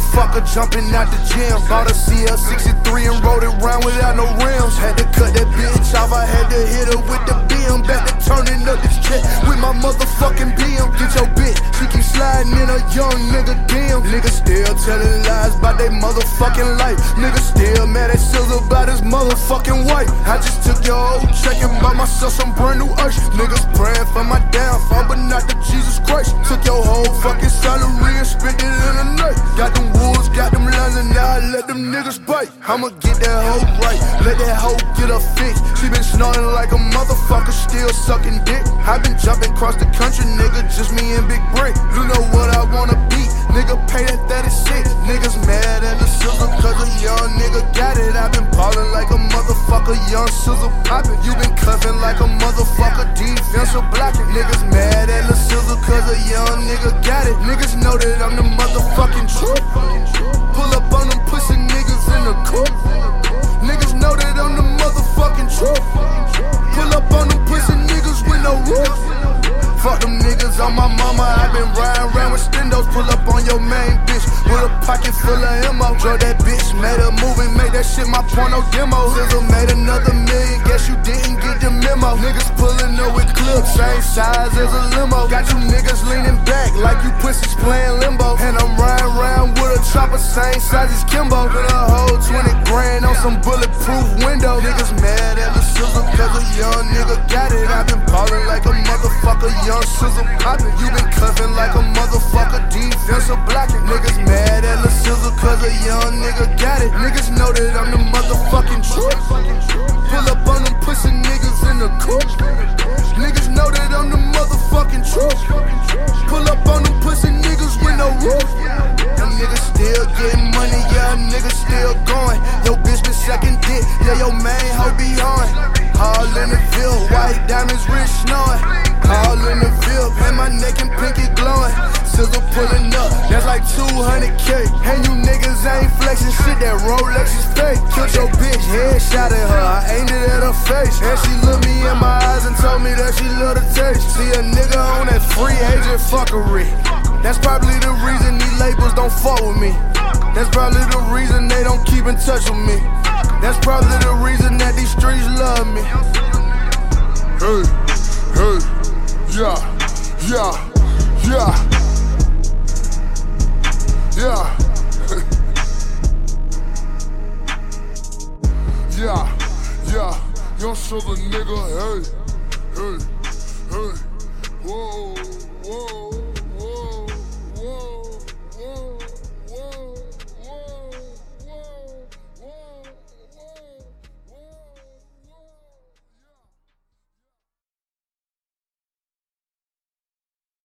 motherfucker jumping out the gym. Bought a CL63 and rode it round without no rims. Had to cut that bitch off, I had to hit her with the beam. Back to turning up this check with my motherfucking BM. Get your bitch, she keep sliding in a young nigga DM. Niggas still telling lies about they motherfucking life. Niggas still mad at Sizzle about his motherfucking wife. I just took your old check and bought myself some brand new ice. Niggas praying for my downfall, but not to Jesus Christ. Took your whole fucking salary and spent it in a night. Got them wolves, got them lines, and now I let them niggas bite. I'ma get that hoe right, let that hoe get her fix. She been snorting like a motherfucker, still sucking dick. I been jumping across the country, nigga, just me and Big Brick. You know what I wanna be, nigga, pay that 36. Niggas mad at the Sizzle cause a young nigga got it. I been ballin' like a motherfucker, young Sizzle poppin'. You been cuffin' like a motherfucker, defensive blocking. Niggas mad at the Sizzle cause a young nigga got it. Niggas know that I'm the motherfucking truth. Pull up on them pussy niggas in the coupe. Niggas know that I'm the motherfucking truth. Pull up on them pussy niggas with no roof. Fuck them niggas on my mama, I been riding around with stendos. Pull up on your main bitch with a pocket full of ammo. Drove that bitch, made a movie, made that shit my porno demo. Sizzle made another million, guess you didn't get the memo. Niggas pulling up with clips, same size as a limo. Got you niggas leaning back like you pussies playing limbo. And I'm riding around with a chopper, same size as Kimbo. Put a whole 20 grand on some bulletproof window. Niggas mad at the Sizzle cause a young nigga got it. I been ballin' like a motherfucker, young Sizzle poppin'. You been cuffin' like a motherfucker, defensive blocking. Niggas mad at the Sizzle cause a young nigga got it. Niggas know that I'm the motherfucking truth. Pull up on them pussy niggas in the coupe. Niggas know that I'm the motherfucking truth. Pull up on them pussy niggas with no roof. Them niggas still getting money, yeah, niggas still going. Yo bitch been sucking dick, yeah, your main hoe be on. All in the field, white diamonds, rich snowing. All in the field, and my neck and pinky glowing. Sizzle pulling up, that's like 200K. And you niggas ain't flexing shit, that Rolex is fake. Killed your bitch, headshot at her, I aimed it at her face. And she looked me in my eyes and told me that she love the taste. See a nigga on that free agent fuckery. That's probably the reason these labels don't fuck with me. That's probably the reason they don't keep in touch with me. That's probably the reason that these streets love me. Hey, hey, yeah, yeah, yeah, yeah, yeah, yeah, young Sizzle nigga, hey, hey, hey, whoa, whoa.